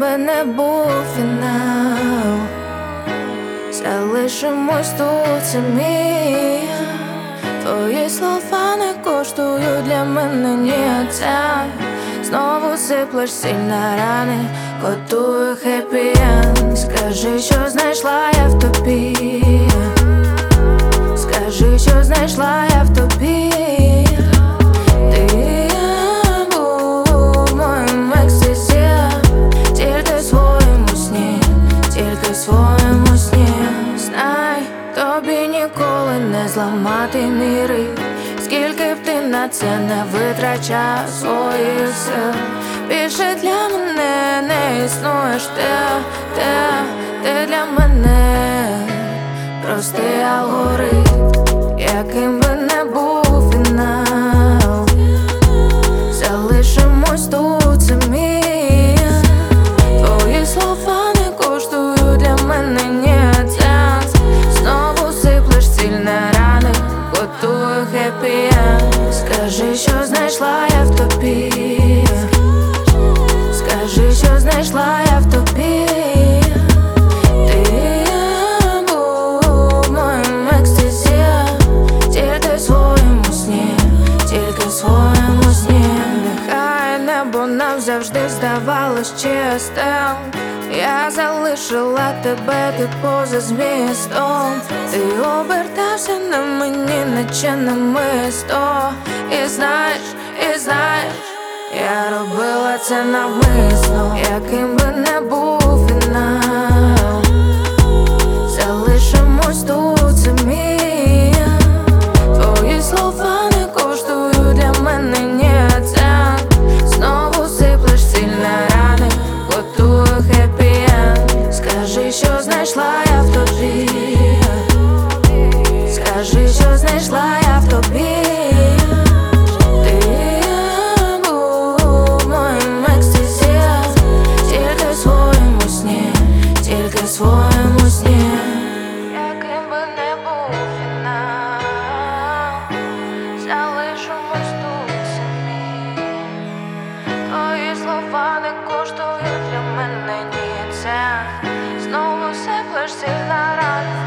би не був фінал, залишимось тут самі. Твої слова не коштують для мене ні оця. Знову сиплеш сіль на рани, готую хеппі-енд. Скажи, що знайшла я в тобі. Скажи, що знайшла я в тобі. Ти був моїм екстазі, тільки в своєму сні, тільки в своєму сні. Знай, тобі ніколи не зламати мій ритм. Скільки б ти на це не витрачав своїх сил, більше для мене не існуєш ти для мене простий алгоритм, яким би не був фінал, залишимось тут самі. Твої слова не коштують для мене ні цент. Знову сиплеш сіль на рани, готую хеппі-енд. Скажи, що знайшла я в тобі. Скажи, що знайшла я в тобі. Ти був моїм екстазі, тільки в своєму сні, тільки в своєму сні. Нехай небо нам завжди здавалось чистим. Я залишила тебе, ти поза змістом. Ти обертався на мені, наче намисто. І знаєш, я робила це навмисно. Яким би не був фінал, залишимось тут самі. Твої слова не коштують для мене ні цент. Знову сиплеш сіль на рани, готую хеппі-енд. Скажи, що знайшла я в тобі. Скажи, що знайшла я в тобі. Ти був моїм екстазі, тільки в своєму сні, тільки в своєму сні. Яким би не був фінал, залишимось тут самі. Твої слова не коштують для мене ні цент. Знову сиплеш сіль на рани,